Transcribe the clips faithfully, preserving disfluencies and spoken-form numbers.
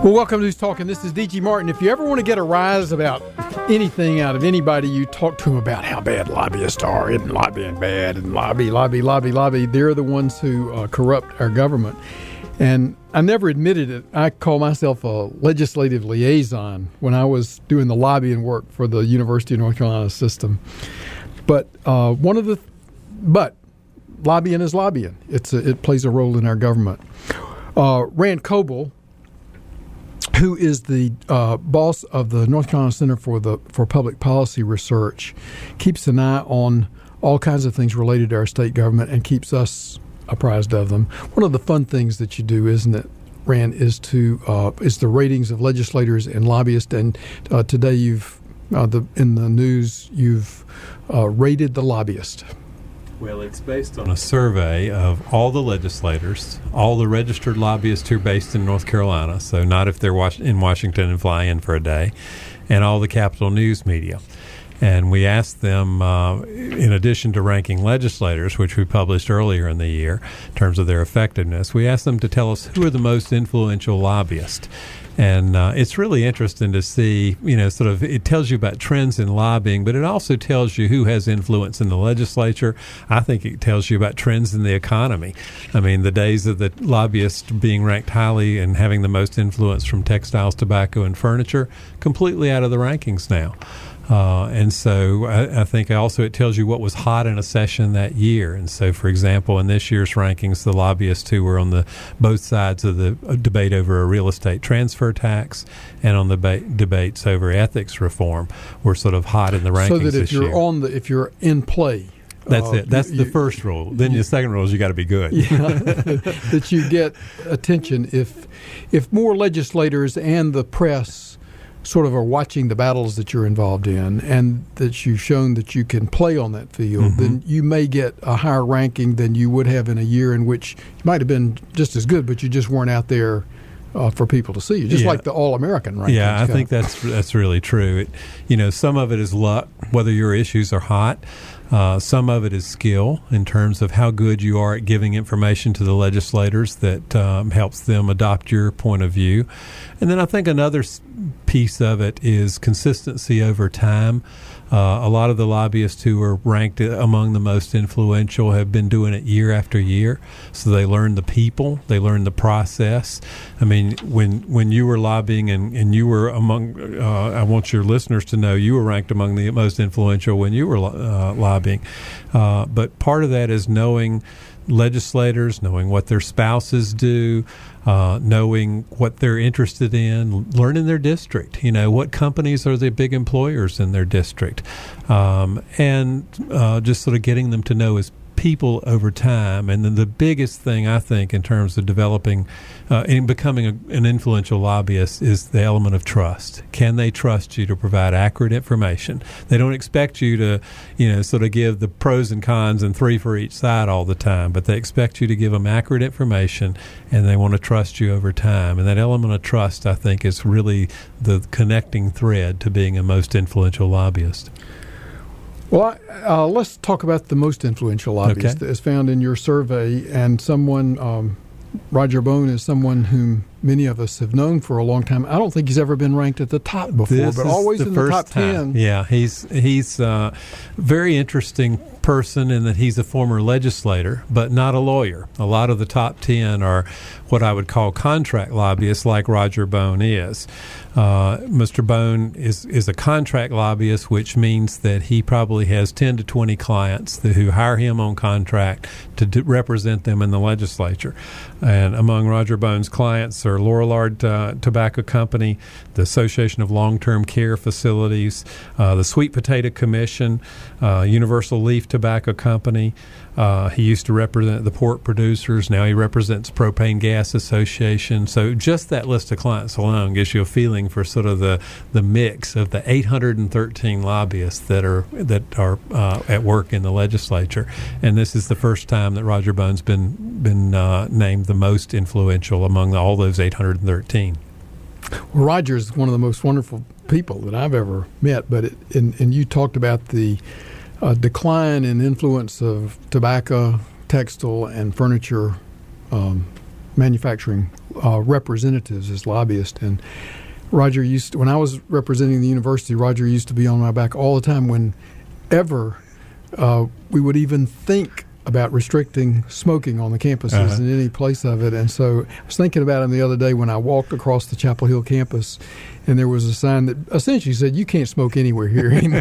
Well, welcome to Who's Talking. This is D G Martin. If you ever want to get a rise about anything out of anybody, you talk to them about how bad lobbyists are. Isn't lobbying bad? And lobby, lobby, lobby, lobby. They're the ones who uh, corrupt our government. And I never admitted it. I call myself a legislative liaison when I was doing the lobbying work for the University of North Carolina system. But uh, one of the, but lobbying is lobbying. It's a, it plays a role in our government. Uh, Rand Coble, who is the uh, boss of the North Carolina Center for the for Public Policy Research, keeps an eye on all kinds of things related to our state government and keeps us apprised of them. One of the fun things that you do, isn't it, Rand, is to uh, is the ratings of legislators and lobbyists. And uh, today, you've uh, the in the news, you've uh, rated the lobbyist. Well, it's based on a survey of all the legislators, all the registered lobbyists who are based in North Carolina, so not if they're was- in Washington and fly in for a day, and all the Capitol News media. And we asked them, uh, in addition to ranking legislators, which we published earlier in the year in terms of their effectiveness, we asked them to tell us who are the most influential lobbyists. And uh, it's really interesting to see, you know, sort of, it tells you about trends in lobbying, but it also tells you who has influence in the legislature. I think it tells you about trends in the economy. I mean, the days of the lobbyists being ranked highly and having the most influence from textiles, tobacco, and furniture, completely out of the rankings now. Uh, and so I, I think also it tells you what was hot in a session that year. And so, for example, in this year's rankings, the lobbyists who were on the both sides of the debate over a real estate transfer tax and on the ba- debates over ethics reform were sort of hot in the rankings So that if this you're year. on the if you're in play. That's uh, it. That's you, the first rule. Then you, the second rule is you got to be good. Yeah, that you get attention. If if more legislators and the press sort of are watching the battles that you're involved in and that you've shown that you can play on that field, mm-hmm. then you may get a higher ranking than you would have in a year in which you might have been just as good, but you just weren't out there uh, for people to see you, just yeah. like the All-American rankings. Yeah, I think that's that's really true. It, you know, some of it is luck, whether your issues are hot. Uh, some of it is skill in terms of how good you are at giving information to the legislators that um, helps them adopt your point of view. And then I think another piece of it is consistency over time. Uh, a lot of the lobbyists who are ranked among the most influential have been doing it year after year. So they learn the people, they learn the process. I mean, when when you were lobbying and, and you were among, uh, I want your listeners to know you were ranked among the most influential when you were uh, lobbying. Uh, but part of that is knowing legislators, knowing what their spouses do, uh, knowing what they're interested in, learning their district. You know, what companies are the big employers in their district, um, and uh, just sort of getting them to know as people over time. And then the biggest thing I think in terms of developing uh, and becoming a, an influential lobbyist is the element of trust. Can they trust you to provide accurate information? They don't expect you to, you know, sort of give the pros and cons and three for each side all the time, but they expect you to give them accurate information, and they want to trust you over time. And that element of trust, I think, is really the connecting thread to being a most influential lobbyist. Well, uh, let's talk about the most influential lobbyist okay. as found in your survey. And someone, um, Roger Bone, is someone whom many of us have known for a long time. I don't think he's ever been ranked at the top before, this but always the in the top time. ten. Yeah, he's he's a very interesting person in that he's a former legislator, but not a lawyer. A lot of the top ten are what I would call contract lobbyists, like Roger Bone is. Uh, Mister Bone is, is a contract lobbyist, which means that he probably has ten to twenty clients that, who hire him on contract to do, represent them in the legislature. And among Roger Bone's clients are Lorillard uh, Tobacco Company, the Association of Long-Term Care Facilities, uh, the Sweet Potato Commission, uh, Universal Leaf Tobacco Company. Uh, he used to represent the pork producers. Now he represents Propane Gas Association. So just that list of clients alone gives you a feeling for sort of the, the mix of the eight hundred thirteen lobbyists that are that are uh, at work in the legislature. And this is the first time that Roger Bone's been been uh, named the most influential among all those eight hundred thirteen. Well, Roger's one of the most wonderful people that I've ever met. But it, and, and you talked about the uh, decline in influence of tobacco, textile, and furniture um, manufacturing uh, representatives as lobbyists. And Roger used to, when I was representing the university, Roger used to be on my back all the time whenever uh, we would even think about restricting smoking on the campuses uh-huh. in any place of it. And so I was thinking about him the other day when I walked across the Chapel Hill campus, and there was a sign that essentially said, "You can't smoke anywhere here anymore."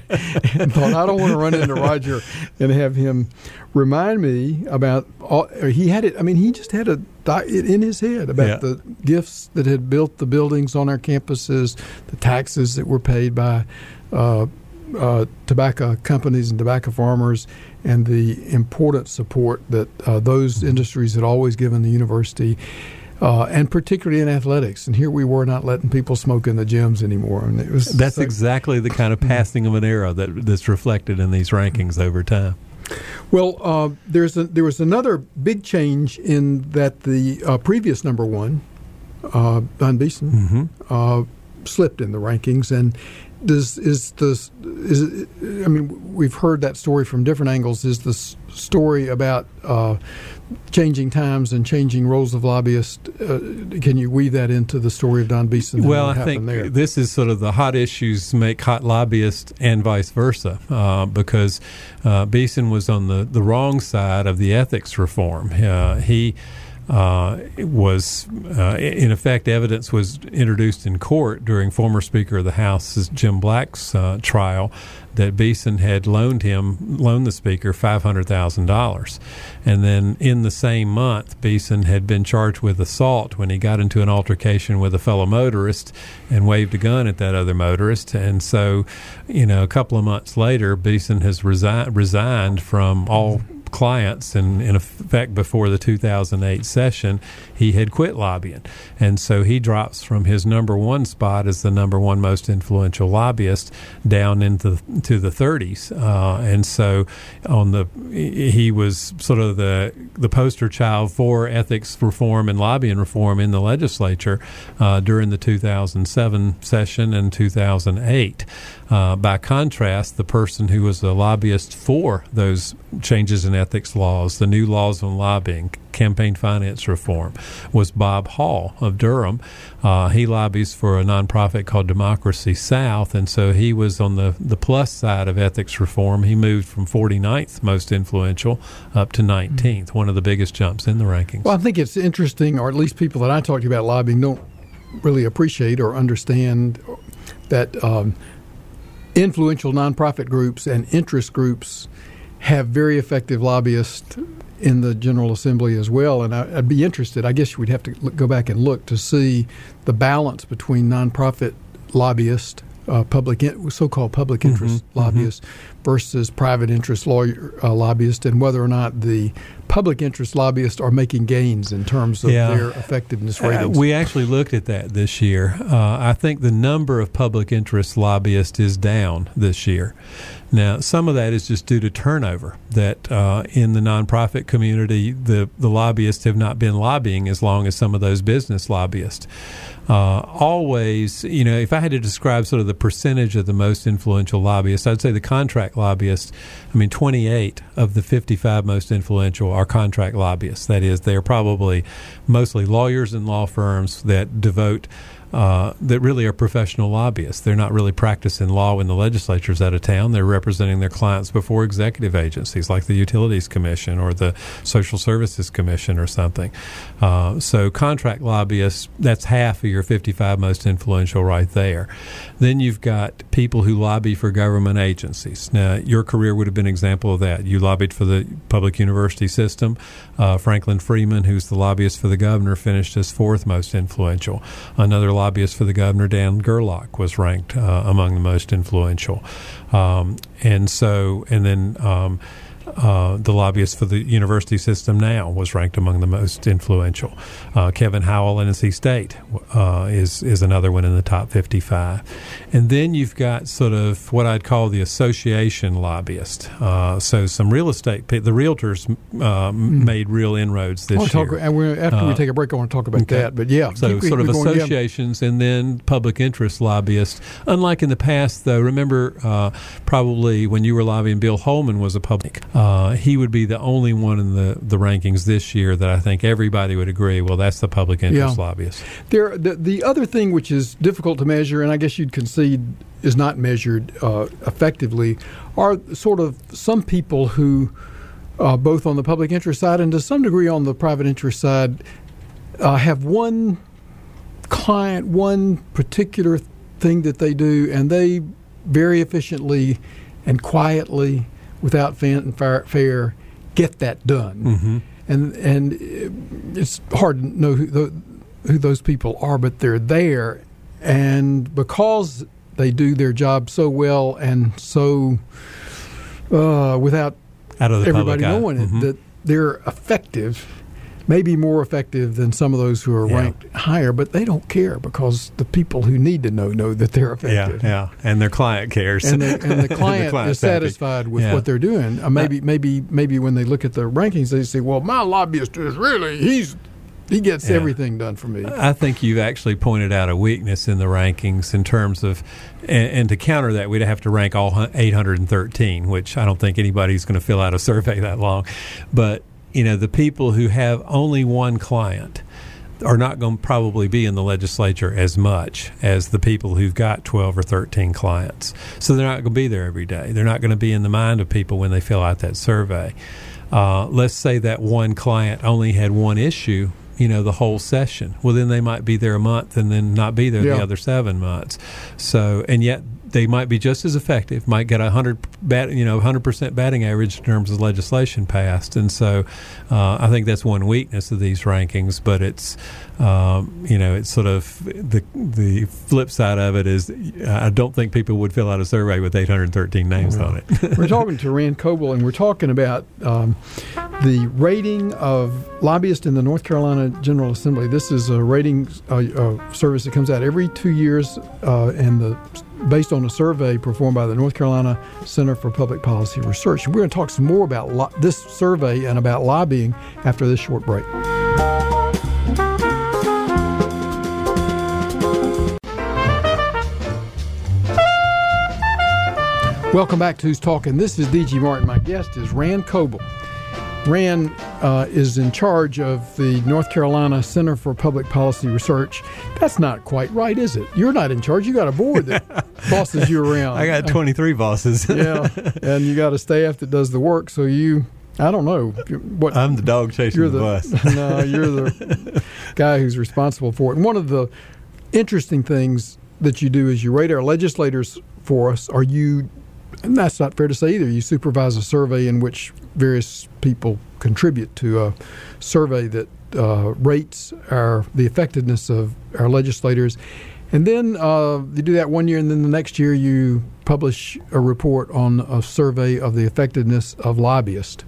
And thought, I don't want to run into Roger and have him remind me about all, he had it. I mean, he just had a it in his head about yeah. the gifts that had built the buildings on our campuses, the taxes that were paid by uh, uh, tobacco companies and tobacco farmers, and the important support that uh, those industries had always given the university, uh, and particularly in athletics. And here we were not letting people smoke in the gyms anymore. And it was that's like, exactly the kind of passing of an era that that's reflected in these rankings over time. Well, uh, there's a, there was another big change in that the uh, previous number one, uh, Don Beeson, mm-hmm. uh, slipped in the rankings. And does is this is it, I mean, we've heard that story from different angles. Is this story about uh, changing times and changing roles of lobbyists? Uh, can you weave that into the story of Don Beeson? Well, I think there? this is sort of the hot issues make hot lobbyists and vice versa, uh, because uh, Beeson was on the, the wrong side of the ethics reform. Uh, he Uh, was, uh, in effect, evidence was introduced in court during former Speaker of the House Jim Black's uh, trial that Beeson had loaned him, loaned the Speaker five hundred thousand dollars. And then in the same month, Beeson had been charged with assault when he got into an altercation with a fellow motorist and waved a gun at that other motorist. And so, you know, a couple of months later, Beeson has resi- resigned from all clients, and in effect before the two thousand eight session he had quit lobbying, and so he drops from his number one spot as the number one most influential lobbyist down into to the thirties, uh, and so on the he was sort of the the poster child for ethics reform and lobbying reform in the legislature uh, during the two thousand seven session and two thousand eight. Uh, by contrast, the person who was a lobbyist for those changes in ethics laws, the new laws on lobbying, campaign finance reform, was Bob Hall of Durham. Uh, he lobbies for a nonprofit called Democracy South, and so he was on the, the plus side of ethics reform. He moved from forty-ninth most influential up to nineteenth, one of the biggest jumps in the rankings. Well, I think it's interesting, or at least people that I talk to about lobbying don't really appreciate or understand that um, influential nonprofit groups and interest groups have very effective lobbyists in the General Assembly as well. And I, I'd be interested, I guess we'd have to look, go back and look to see the balance between nonprofit lobbyists, uh, public in, so-called public interest mm-hmm, lobbyists mm-hmm. versus private interest lawyer uh, lobbyists, and whether or not the public interest lobbyists are making gains in terms of yeah. their effectiveness ratings. Uh, we actually looked at that this year. Uh, I think the number of public interest lobbyists is down this year. Now, some of that is just due to turnover, that uh, in the nonprofit community, the, the lobbyists have not been lobbying as long as some of those business lobbyists. Uh, always, you know, if I had to describe sort of the percentage of the most influential lobbyists, I'd say the contract lobbyists, I mean, twenty-eight of the fifty-five most influential are contract lobbyists. That is, they're probably mostly lawyers and law firms that devote Uh, that really are professional lobbyists. They're not really practicing law when the legislature's out of town. They're representing their clients before executive agencies like the Utilities Commission or the Social Services Commission or something. Uh, so contract lobbyists, that's half of your fifty-five most influential right there. Then you've got people who lobby for government agencies. Now, your career would have been an example of that. You lobbied for the public university system. Uh, Franklin Freeman, who's the lobbyist for the governor, finished as fourth most influential. Another lobbyist for the governor, Dan Gerlach, was ranked uh, among the most influential. Um, and so, and then um, uh, the lobbyist for the university system now was ranked among the most influential. Uh, Kevin Howell in N C State uh, is is another one in the top fifty-five. And then you've got sort of what I'd call the association lobbyist. Uh, so some real estate, the realtors uh, mm. made real inroads this talk, year. And we're, after uh, we take a break, I want to talk about okay. that. But yeah, so keep, sort of going, associations, yeah. and then public interest lobbyists. Unlike in the past, though, remember uh, probably when you were lobbying, Bill Holman was a public. Uh, uh, he would be the only one in the, the rankings this year that I think everybody would agree, well, that's the public interest Yeah. lobbyist. There, the, the other thing which is difficult to measure, and I guess you'd concede is not measured uh, effectively, are sort of some people who, uh, both on the public interest side and to some degree on the private interest side, uh, have one client, one particular thing that they do, and they very efficiently and quietly, without fanfare, get that done. Mm-hmm. And and it's hard to know who, the, who those people are, but they're there, and because they do their job so well and so uh, without Out of the everybody public eye. knowing Mm-hmm. it, that they're effective. Maybe more effective than some of those who are Yeah. ranked higher, but they don't care because the people who need to know know that they're Yeah, effective. yeah, and their client cares, And the, and the client client's is happy. satisfied with Yeah. what they're doing. Uh, maybe, maybe, maybe when they look at the rankings, they say, "Well, my lobbyist is really he's he gets Yeah. everything done for me." I think you've actually pointed out a weakness in the rankings in terms of, and, and to counter that, we'd have to rank all eight hundred thirteen, which I don't think anybody's going to fill out a survey that long. But you know, the people who have only one client are not going to probably be in the legislature as much as the people who've got twelve or thirteen clients. So they're not going to be there every day. They're not going to be in the mind of people when they fill out that survey. Uh, let's say that one client only had one issue, you know, the whole session. Well, then they might be there a month and then not be there Yeah. the other seven months. So, and yet they might be just as effective, might get a hundred bat, you know, hundred percent batting average in terms of legislation passed. And so, uh, I think that's one weakness of these rankings. But it's, um, you know, it's sort of the the flip side of it is, I don't think people would fill out a survey with eight hundred thirteen names Mm-hmm. on it. We're talking to Rand Coble, and we're talking about um, the rating of lobbyists in the North Carolina General Assembly. This is a rating uh, uh, service that comes out every two years, uh, and the based on a survey performed by the North Carolina Center for Public Policy Research. And we're going to talk some more about lo- this survey and about lobbying after this short break. Welcome back to Who's Talking. This is D G Martin. My guest is Rand Coble. Rand uh, is in charge of the North Carolina Center for Public Policy Research. That's not quite right, is it? You're not in charge. You got a board that bosses you around. I got twenty-three bosses. Yeah, and you got a staff that does the work. So you, I don't know what. I'm the dog chasing you're the, the bus. No, you're the guy who's responsible for it. And one of the interesting things that you do is you rate our legislators for us. Are you? And that's not fair to say either. You supervise a survey in which various people contribute to a survey that uh, rates our the effectiveness of our legislators. And then uh, you do that one year, and then the next year you publish a report on a survey of the effectiveness of lobbyists.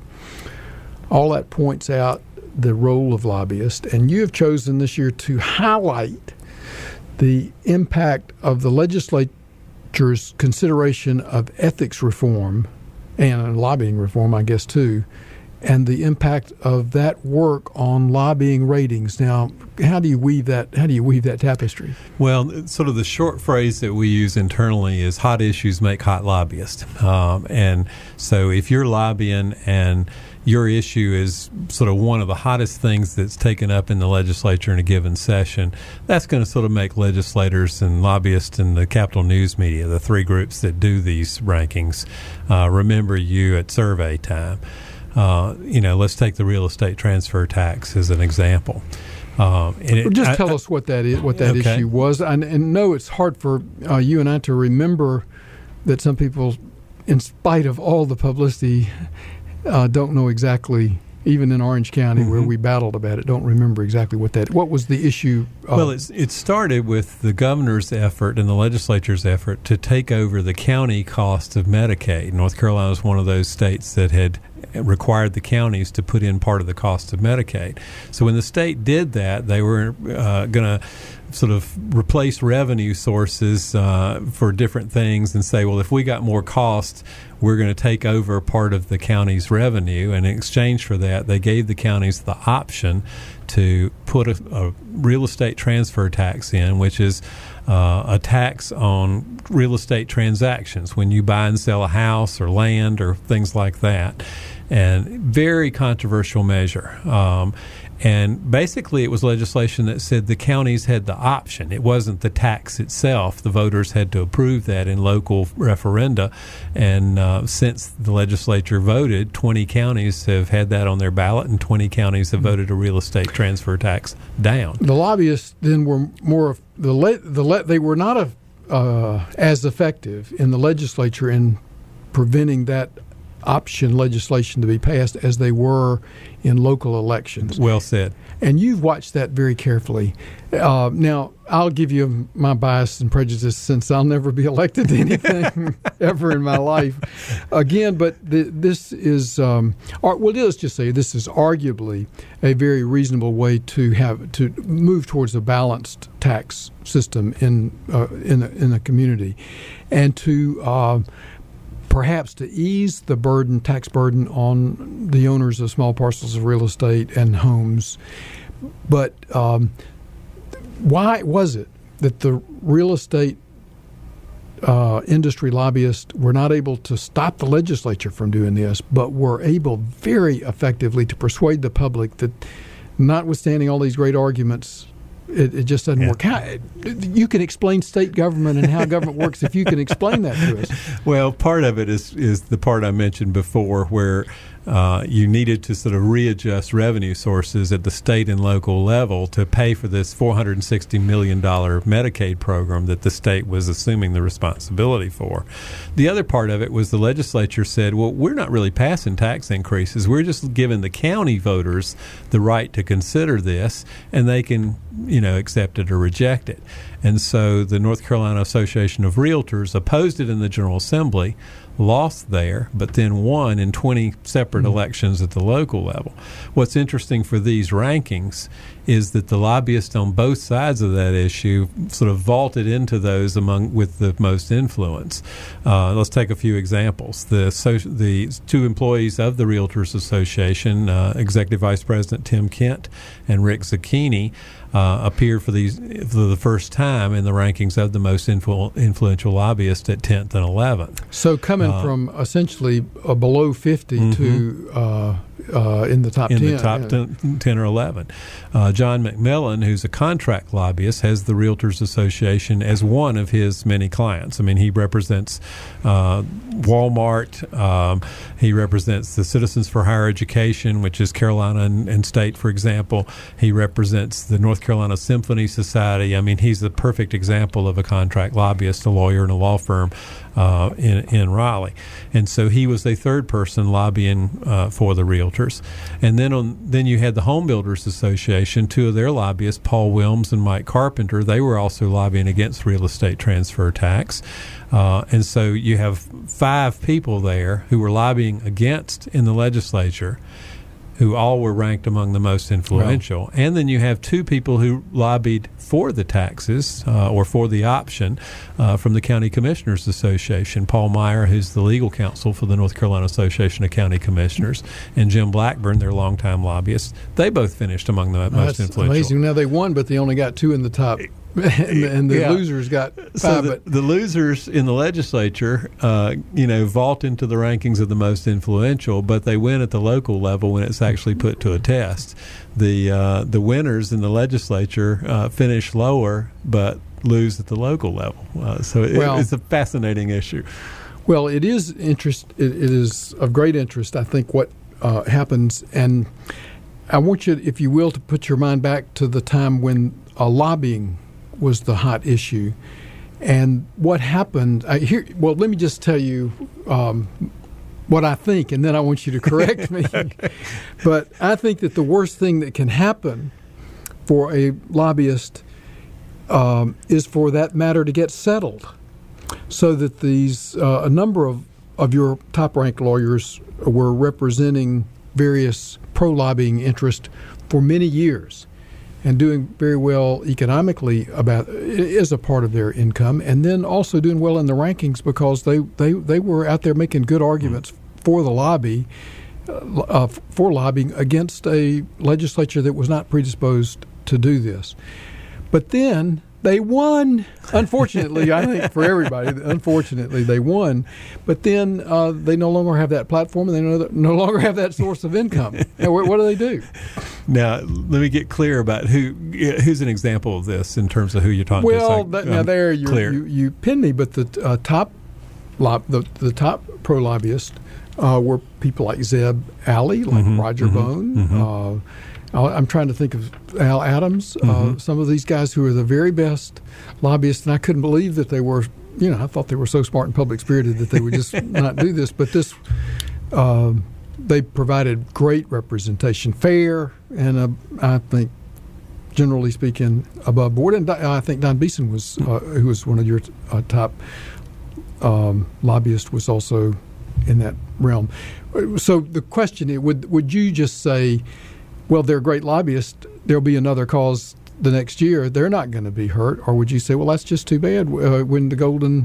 All that points out the role of lobbyists, and you have chosen this year to highlight the impact of the legislature consideration of ethics reform and lobbying reform, I guess, too, and the impact of that work on lobbying ratings. Now, how do you weave that? How do you weave that tapestry? Well, sort of the short phrase that we use internally is hot issues make hot lobbyists. Um, and so if you're lobbying and your issue is sort of one of the hottest things that's taken up in the legislature in a given session, that's going to sort of make legislators and lobbyists and the Capital News media, the three groups that do these rankings, uh, remember you at survey time. Uh, you know, let's take the real estate transfer tax as an example. Um, and it, Well, just I- tell I- us what that is, what that Okay. issue was. And, and no, it's hard for uh, you and I to remember that some people, in spite of all the publicity, uh, don't know exactly. Even in Orange County, Mm-hmm. where we battled about it, don't remember exactly what that. What was the issue? Uh, Well, it's, it started with the governor's effort and the legislature's effort to take over the county cost of Medicaid. North Carolina was one of those states that had required the counties to put in part of the cost of Medicaid. So when the state did that, they were uh, going to sort of replace revenue sources uh, for different things and say, well, if we got more costs, we're going to take over part of the county's revenue. And in exchange for that, they gave the counties the option to put a, a real estate transfer tax in, which is uh, a tax on real estate transactions when you buy and sell a house or land or things like that. and very controversial measure. Um, and basically, it was legislation that said the counties had the option. It wasn't the tax itself. The voters had to approve that in local referenda. And uh, since the legislature voted, twenty counties have had that on their ballot, and twenty counties have voted a real estate transfer tax down. The lobbyists then were more of the le- the le- they were not a, uh, as effective in the legislature in preventing that option legislation to be passed as they were in local elections. Well said. And you've watched that very carefully. Uh, now, I'll give you my bias and prejudice since I'll never be elected to anything ever in my life again. But the, this is, um, or, well, let's just say this is arguably a very reasonable way to have to move towards a balanced tax system in uh, in a, in a community, and to uh, perhaps to ease the burden, tax burden on the owners of small parcels of real estate and homes. But um, why was it that the real estate uh, industry lobbyists were not able to stop the legislature from doing this, but were able very effectively to persuade the public that, notwithstanding all these great arguments, It, it just doesn't yeah. work. How, you can explain state government and how government works if you can explain that to us. Well, part of it is is the part I mentioned before, where uh, you needed to sort of readjust revenue sources at the state and local level to pay for this four hundred sixty million dollars Medicaid program that the state was assuming the responsibility for. The other part of it was the legislature said, well, we're not really passing tax increases. We're just giving the county voters the right to consider this, and they can, you know, accept it or reject it. And so the North Carolina Association of Realtors opposed it in the General Assembly, lost there, but then won in twenty separate mm-hmm. elections at the local level. What's interesting for these rankings is that the lobbyists on both sides of that issue sort of vaulted into those among with the most influence. Uh, let's take a few examples. The so, the two employees of the Realtors Association, uh, Executive Vice President Tim Kent and Rick Zucchini, uh, appeared for these for the first time in the rankings of the most influ- influential lobbyists at tenth and eleventh. So coming uh, from essentially uh, below fifty mm-hmm. to uh, uh, in the top in ten. In the top ten, ten or eleven. Uh, John McMillan, who's a contract lobbyist, has the Realtors Association as one of his many clients. I mean, he represents uh, Walmart. Um, he represents the Citizens for Higher Education, which is Carolina and, and State, for example. He represents the North Carolina Symphony Society. I mean, he's the perfect example of a contract lobbyist, a lawyer in a law firm uh, in, in Raleigh. And so he was a third person lobbying uh, for the Realtors. And then on then you had the Home Builders Association. Two of their lobbyists, Paul Wilms and Mike Carpenter, they were also lobbying against real estate transfer tax. Uh, and so you have five people there who were lobbying against in the legislature, who all were ranked among the most influential. Wow. And then you have two people who lobbied for the taxes uh, or for the option uh, from the County Commissioners Association. Paul Meyer, who's the legal counsel for the North Carolina Association of County Commissioners, and Jim Blackburn, their longtime lobbyist. They both finished among the oh, most that's influential. Amazing. Now they won, but they only got two in the top. and the, and the yeah. losers got five. So the, but the losers in the legislature, uh, you know, vault into the rankings of the most influential, but they win at the local level when it's actually put to a test. The uh, the winners in the legislature uh, finish lower, but lose at the local level. Uh, so it, well, it's a fascinating issue. Well, it is interest. It, it is of great interest, I think, what uh, happens, and I want you, if you will, to put your mind back to the time when uh, lobbying was the hot issue, and what happened. I, here, well, let me just tell you um, what I think, and then I want you to correct me. But I think that the worst thing that can happen for a lobbyist um, is for that matter to get settled, so that these uh, a number of, of your top-ranked lawyers were representing various pro-lobbying interests for many years, and doing very well economically about is a part of their income, and then also doing well in the rankings because they, they, they were out there making good arguments for the lobby, uh, for lobbying against a legislature that was not predisposed to do this. But then They won. Unfortunately, I think for everybody, unfortunately, they won. But then uh, they no longer have that platform, and they no, no longer have that source of income. Now, what, what do they do? Now, let me get clear about who who's an example of this in terms of who you're talking well, to. Well, now there you you you pin me, but the uh, top lob, the the top pro lobbyists uh, were people like Zeb Alley, like mm-hmm, Roger mm-hmm, Bone. Mm-hmm. Uh, I'm trying to think of Al Adams, mm-hmm. uh, some of these guys who are the very best lobbyists, and I couldn't believe that they were, you know, I thought they were so smart and public-spirited that they would just not do this. But this, uh, they provided great representation, fair, and uh, I think, generally speaking, above board. And I think Don Beeson was, uh, who was one of your uh, top um, lobbyists, was also in that realm. So the question is, would would you just say, well, they're great lobbyists, there'll be another cause the next year, they're not going to be hurt? Or would you say, well, that's just too bad, uh, when the golden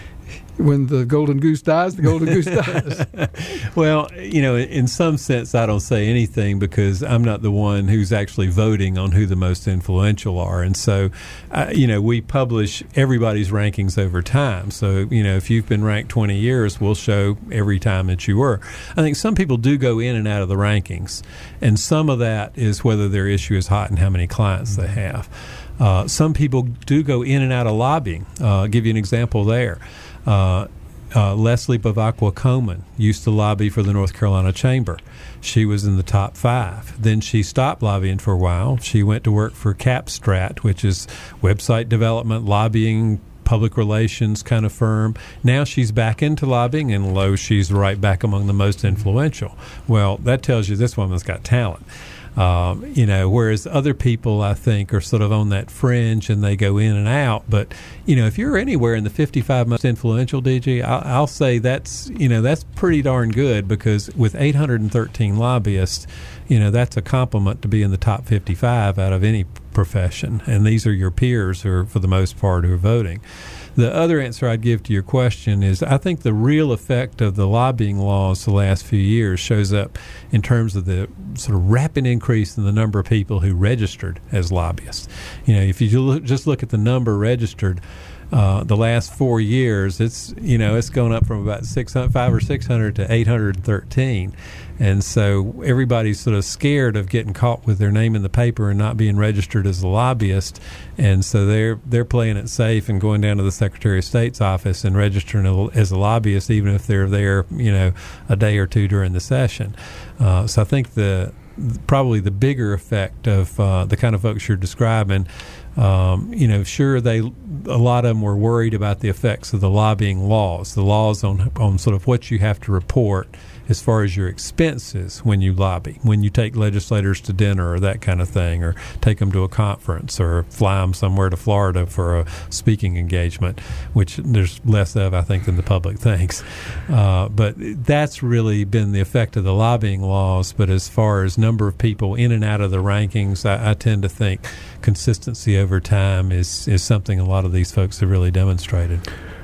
when the golden goose dies, the golden goose dies? Well, you know, in some sense, I don't say anything because I'm not the one who's actually voting on who the most influential are. And so, uh, you know, we publish everybody's rankings over time. So, you know, if you've been ranked twenty years, we'll show every time that you were. I think some people do go in and out of the rankings, and some of that is whether their issue is hot and how many clients they have. Uh, some people do go in and out of lobbying. Uh, I'll give you an example there. Uh, uh, Leslie Bavacqua Coleman used to lobby for the North Carolina Chamber. She was in the top five. Then she stopped lobbying for a while. She went to work for Capstrat, which is website development, lobbying, public relations kind of firm. Now she's back into lobbying, and lo, she's right back among the most influential. Well, that tells you this woman's got talent. Um, you know, whereas other people, I think, are sort of on that fringe and they go in and out. But, you know, if you're anywhere in the fifty-five most influential, D G, I'll, I'll say that's, you know, that's pretty darn good, because with eight hundred thirteen lobbyists, you know, that's a compliment to be in the top fifty-five out of any profession. And these are your peers who are, for the most part, who are voting. The other answer I'd give to your question is I think the real effect of the lobbying laws the last few years shows up in terms of the sort of rapid increase in the number of people who registered as lobbyists. You know, if you look, just look at the number registered, uh, the last four years, it's, you know, it's gone up from about six hundred, five or six hundred to eight hundred thirteen. And so everybody's sort of scared of getting caught with their name in the paper and not being registered as a lobbyist. And so they're they're playing it safe and going down to the Secretary of State's office and registering as a lobbyist, even if they're there, you know, a day or two during the session. Uh, so I think the probably the bigger effect of uh, the kind of folks you're describing, um, you know, sure, they a lot of them were worried about the effects of the lobbying laws, the laws on on sort of what you have to report as far as your expenses when you lobby, when you take legislators to dinner or that kind of thing, or take them to a conference or fly them somewhere to Florida for a speaking engagement, which there's less of, I think, than the public thinks. Uh, but that's really been the effect of the lobbying laws. But as far as number of people in and out of the rankings, I, I tend to think consistency over time is, is something a lot of these folks have really demonstrated.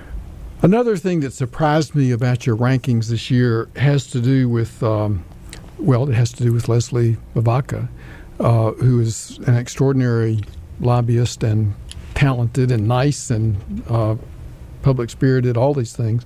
Another thing that surprised me about your rankings this year has to do with, um, well, it has to do with Leslie Bavacqua, uh, who is an extraordinary lobbyist and talented and nice and uh, public-spirited, all these things.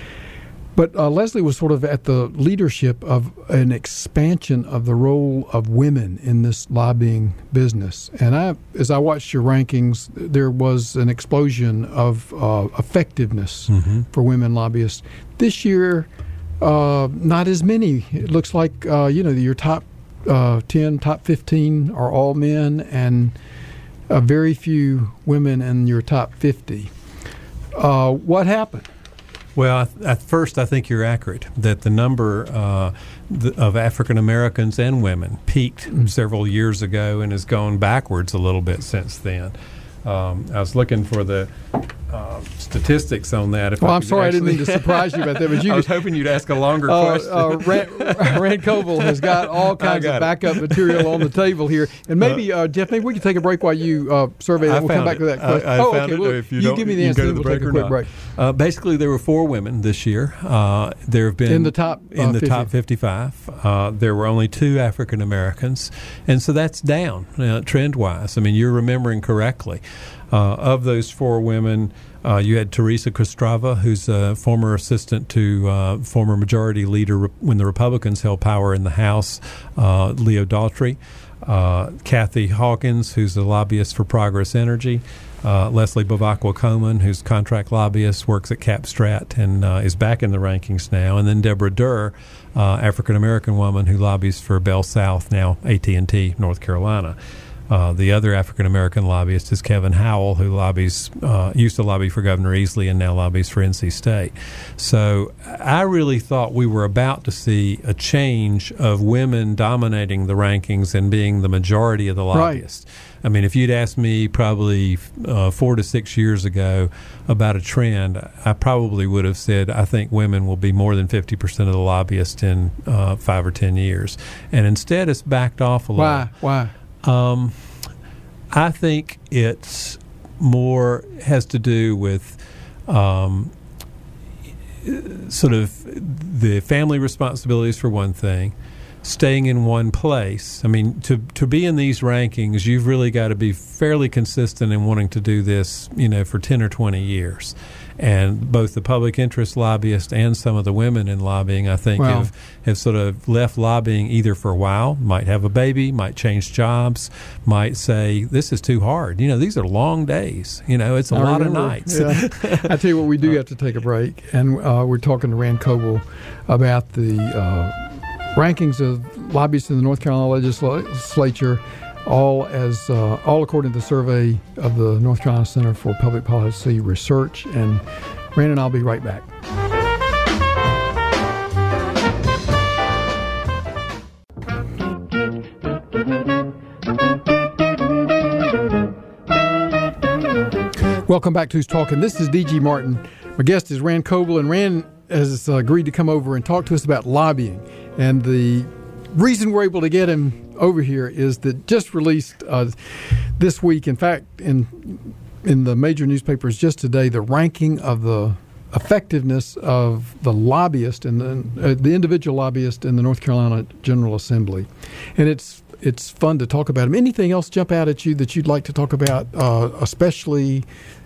But uh, Leslie was sort of at the leadership of an expansion of the role of women in this lobbying business. And I, as I watched your rankings, there was an explosion of uh, effectiveness mm-hmm. for women lobbyists. This year, uh, not as many. It looks like, uh, you know, your top uh, ten, top fifteen are all men, and uh, very few women in your top fifty. Uh, what happened? Well, at first, I think you're accurate that the number uh, the, of African Americans and women peaked mm-hmm. several years ago and has gone backwards a little bit since then. Um, I was looking for the uh, statistics on that. If well, I I'm sorry actually... I didn't mean to surprise you about that. But you I was hoping you'd ask a longer uh, question. uh, Rand, Rand Coble has got all kinds of backup it. material on the table here. And maybe, uh, Jeff, maybe we can take a break while you uh, survey it. We'll come back it. to that question. I, I oh, found okay. it. Well, if you, you give me the answer, go to then the we'll take a quick break. Uh, basically, there were four women this year. Uh, there have been in the top uh, in the fifty. top fifty-five. Uh, there were only two African Americans, and so that's down uh, trend wise. I mean, you're remembering correctly. Uh, of those four women, uh, you had Teresa Kostrava, who's a former assistant to uh, former majority leader re- when the Republicans held power in the House, uh, Leo Daughtry. Uh, Kathy Hawkins, who's a lobbyist for Progress Energy. Uh, Leslie Bavacqua-Coman, who's contract lobbyist, works at Capstrat and uh, is back in the rankings now. And then Deborah Durr, uh, African-American woman who lobbies for Bell South, now A T and T, North Carolina. Uh, the other African-American lobbyist is Kevin Howell, who lobbies uh, used to lobby for Governor Easley and now lobbies for N C State. So I really thought we were about to see a change of women dominating the rankings and being the majority of the lobbyists. Right. I mean, if you'd asked me probably uh, four to six years ago about a trend, I probably would have said I think women will be more than fifty percent of the lobbyists in uh, five or ten years. And instead it's backed off a lot. Why? Why? Um, I think it's more has to do with um, sort of the family responsibilities for one thing, staying in one place. I mean, to to be in these rankings, you've really got to be fairly consistent in wanting to do this, you know, for ten or twenty years. And both the public interest lobbyists and some of the women in lobbying, I think, wow. have, have sort of left lobbying either for a while, might have a baby, might change jobs, might say, this is too hard. You know, these are long days. You know, it's a I lot remember. of nights. Yeah. I tell you what, we do have to take a break. And uh, we're talking to Rand Coble about the uh, rankings of lobbyists in the North Carolina legislature, all as uh, all according to the survey of the North Carolina Center for Public Policy Research. And Rand and I'll be right back. Welcome back to Who's Talking. This is D G Martin. My guest is Rand Coble, and Rand has uh, agreed to come over and talk to us about lobbying. And the reason we're able to get him over here is that just released uh, this week, in fact, in in the major newspapers just today, the ranking of the effectiveness of the lobbyist and the, uh, the individual lobbyist in the North Carolina General Assembly. And it's it's fun to talk about them. Anything else jump out at you that you'd like to talk about, uh, especially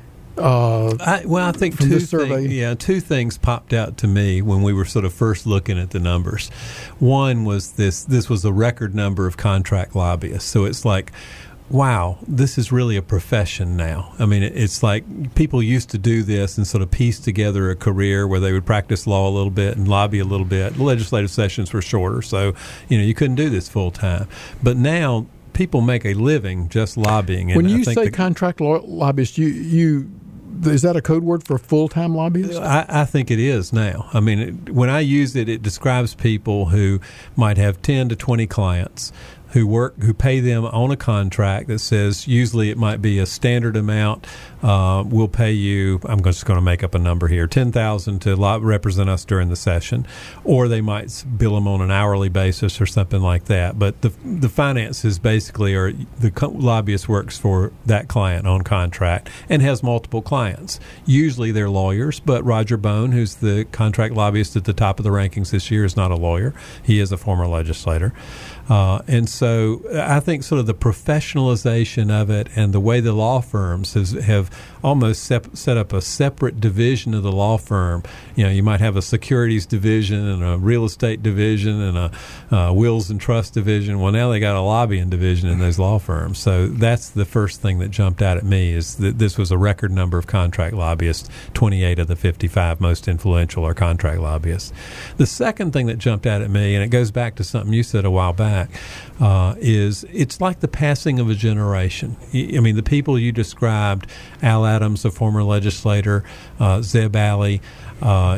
Uh, I, well, I think two things, yeah, two things popped out to me when we were sort of first looking at the numbers. One was this: this was a record number of contract lobbyists. So it's like, wow, this is really a profession now. I mean, it, it's like people used to do this and sort of piece together a career where they would practice law a little bit and lobby a little bit. The legislative sessions were shorter, so you know you couldn't do this full time. But now people make a living just lobbying. And when you I think say the, contract lo- lobbyist, you you. Is that a code word for a full-time lobbyist? I, I think it is now. I mean, it, when I use it, it describes people who might have ten to twenty clients who work, who pay them on a contract that says usually it might be a standard amount. Uh, we'll pay you, I'm just going to make up a number here, ten thousand dollars to represent us during the session. Or they might bill them on an hourly basis or something like that. But the the finances basically are the co- lobbyist works for that client on contract and has multiple clients. Usually they're lawyers, but Roger Bone, who's the contract lobbyist at the top of the rankings this year, is not a lawyer. He is a former legislator. Uh, and so I think sort of the professionalization of it and the way the law firms has, have almost sep- set up a separate division of the law firm. You know, you might have a securities division and a real estate division and a uh, wills and trust division. Well, now they got a lobbying division in those law firms. So that's the first thing that jumped out at me is that this was a record number of contract lobbyists. twenty-eight of the fifty-five most influential are contract lobbyists. The second thing that jumped out at me, and it goes back to something you said a while back, uh, is it's like the passing of a generation. I mean, the people you described, Al Adams, a former legislator, uh, Zeb Alley, uh,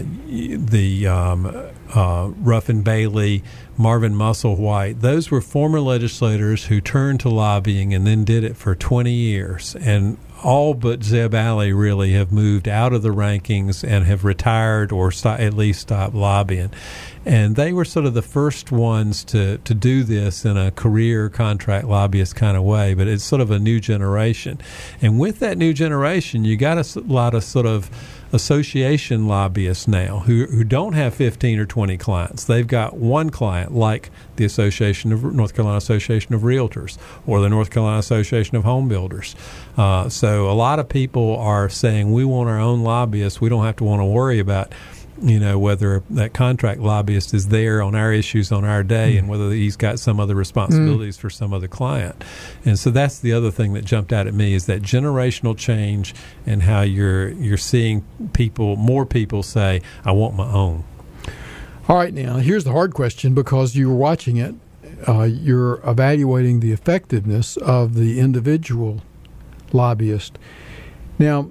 the um, uh, Ruffin Bailey, Marvin Musselwhite, those were former legislators who turned to lobbying and then did it for twenty years. And all but Zeb Alley really have moved out of the rankings and have retired or st- at least stopped lobbying. And they were sort of the first ones to, to do this in a career contract lobbyist kind of way, but it's sort of a new generation. And with that new generation, you got a lot of sort of association lobbyists now who, who don't have fifteen or twenty clients. They've got one client, like the Association of North Carolina Association of Realtors or the North Carolina Association of Home Builders. Uh, so a lot of people are saying we want our own lobbyists. We don't have to want to worry about you know, whether that contract lobbyist is there on our issues on our day mm. and whether he's got some other responsibilities mm. for some other client. And so that's the other thing that jumped out at me is that generational change and how you're you're seeing people, more people say, I want my own. All right, now, here's the hard question because you were watching it. Uh, you're evaluating the effectiveness of the individual lobbyist. Now,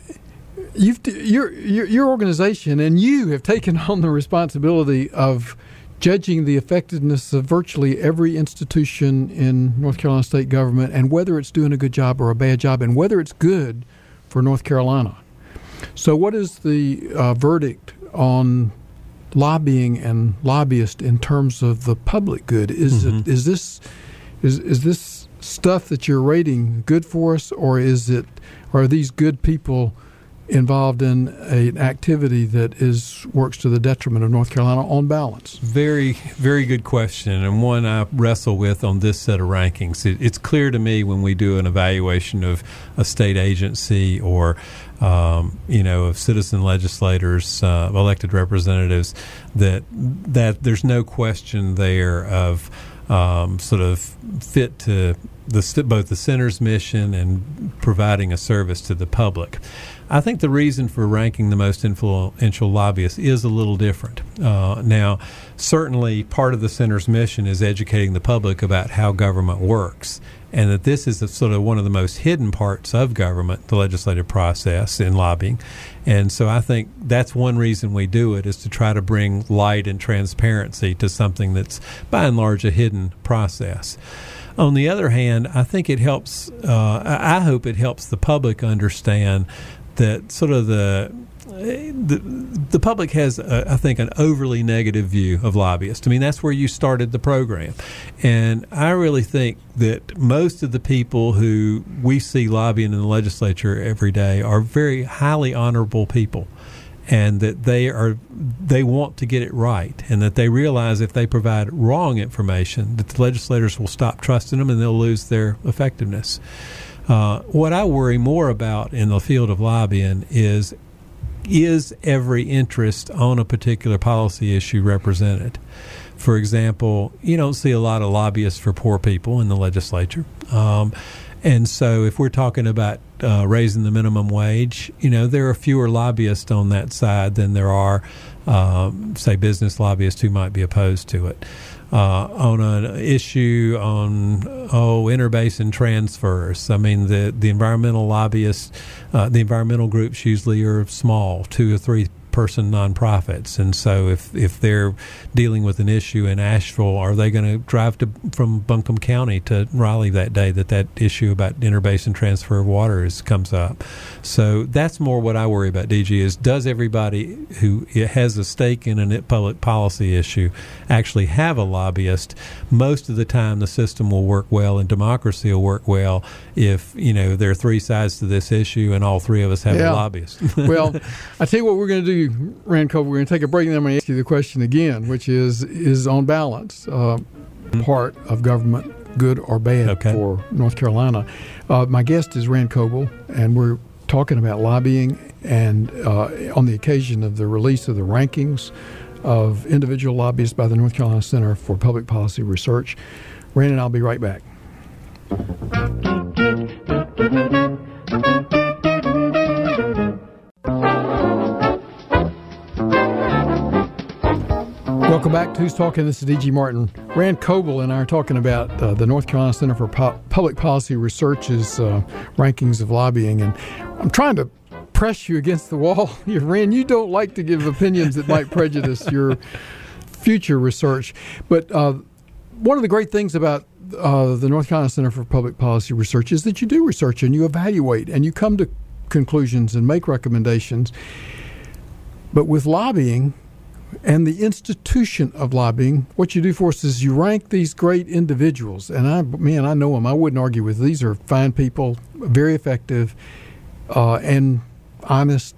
You've, your, your your organization and you have taken on the responsibility of judging the effectiveness of virtually every institution in North Carolina state government and whether it's doing a good job or a bad job and whether it's good for North Carolina. So what is the uh, verdict on lobbying and lobbyists in terms of the public good? Is mm-hmm. it is this is is this stuff that you're rating good for us, or is it are these good people involved in a, an activity that is works to the detriment of North Carolina on balance? Very, very good question, and one I wrestle with on this set of rankings. It, it's clear to me when we do an evaluation of a state agency or, um, you know, of citizen legislators, uh, elected representatives, that that there's no question there of um, sort of fit to the both the center's mission and providing a service to the public. I think the reason for ranking the most influential lobbyists is a little different. Uh, now, certainly part of the center's mission is educating the public about how government works, and that this is a, sort of one of the most hidden parts of government, the legislative process in lobbying. And so I think that's one reason we do it, is to try to bring light and transparency to something that's by and large a hidden process. On the other hand, I think it helps, uh, I hope it helps the public understand that sort of the the, the public has, uh, I think, an overly negative view of lobbyists. I mean, that's where you started the program. And I really think that most of the people who we see lobbying in the legislature every day are very highly honorable people, and that they are they want to get it right, and that they realize if they provide wrong information, that the legislators will stop trusting them and they'll lose their effectiveness. Uh, what I worry more about in the field of lobbying is, is every interest on a particular policy issue represented? For example, you don't see a lot of lobbyists for poor people in the legislature. Um, and so if we're talking about uh, raising the minimum wage, you know, there are fewer lobbyists on that side than there are, um, say, business lobbyists who might be opposed to it. Uh, on an issue on oh interbasin transfers, I mean the the environmental lobbyists, uh, the environmental groups usually are small, two or three person nonprofits, and so if if they're dealing with an issue in Asheville, are they going to drive to from Buncombe County to Raleigh that day that that issue about interbasin transfer of water is comes up? So that's more what I worry about, D G, is does everybody who has a stake in a public policy issue actually have a lobbyist? Most of the time the system will work well and democracy will work well if, you know, there are three sides to this issue and all three of us have yeah. a lobbyist. Well, I tell you what we're going to do, Rand Coble, we're going to take a break, and then I'm going to ask you the question again, which is, is on balance uh, part of government good or bad okay. for North Carolina? Uh, my guest is Rand Coble, and we're talking about lobbying, and uh, on the occasion of the release of the rankings of individual lobbyists by the North Carolina Center for Public Policy Research. Rand and I'll be right back. Welcome back to Who's Talking. This is D G Martin. Rand Coble and I are talking about uh, the North Carolina Center for Po- Public Policy Research's uh, rankings of lobbying. And I'm trying to press you against the wall. Rand, you don't like to give opinions that might prejudice your future research. But uh, one of the great things about uh, the North Carolina Center for Public Policy Research is that you do research and you evaluate and you come to conclusions and make recommendations. But with lobbying and the institution of lobbying, what you do for us is you rank these great individuals. And I, man, I know them. I wouldn't argue with. These are fine people, very effective, uh, and honest,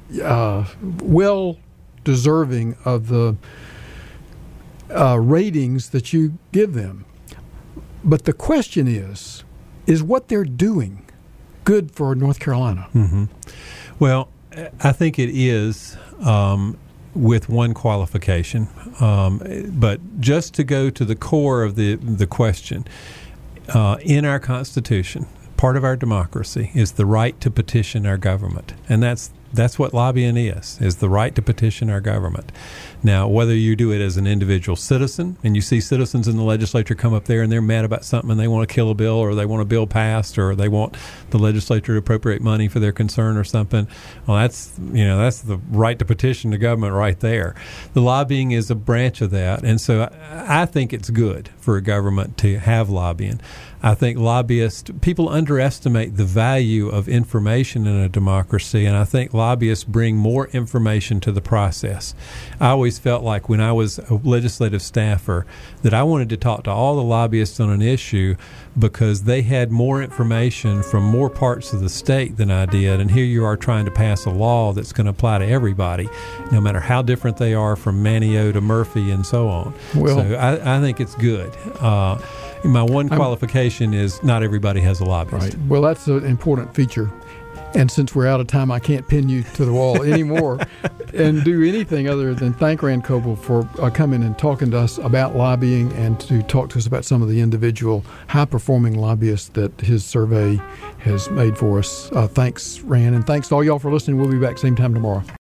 uh, well deserving of the uh, ratings that you give them. But the question is, is what they're doing good for North Carolina? Mm-hmm. Well, I think it is, um, with one qualification. Um, but just to go to the core of the, the question, uh, in our Constitution, part of our democracy is the right to petition our government. And that's That's what lobbying is, is the right to petition our government. Now, whether you do it as an individual citizen, and you see citizens in the legislature come up there and they're mad about something and they want to kill a bill, or they want a bill passed, or they want the legislature to appropriate money for their concern or something, well, that's, you know, that's the right to petition the government right there. The lobbying is a branch of that, and so I, I think it's good for a government to have lobbying. I think lobbyists, people underestimate the value of information in a democracy, and I think lobbyists bring more information to the process. I always felt like when I was a legislative staffer that I wanted to talk to all the lobbyists on an issue because they had more information from more parts of the state than I did, and here you are trying to pass a law that's going to apply to everybody, no matter how different they are from Manio to Murphy and so on. Well, so I, I think it's good. Uh, my one qualification I'm, is not everybody has a lobbyist. Right. Well, that's an important feature. And since we're out of time, I can't pin you to the wall anymore and do anything other than thank Rand Coble for uh, coming and talking to us about lobbying and to talk to us about some of the individual high-performing lobbyists that his survey has made for us. Uh, thanks, Rand, and thanks to all y'all for listening. We'll be back same time tomorrow.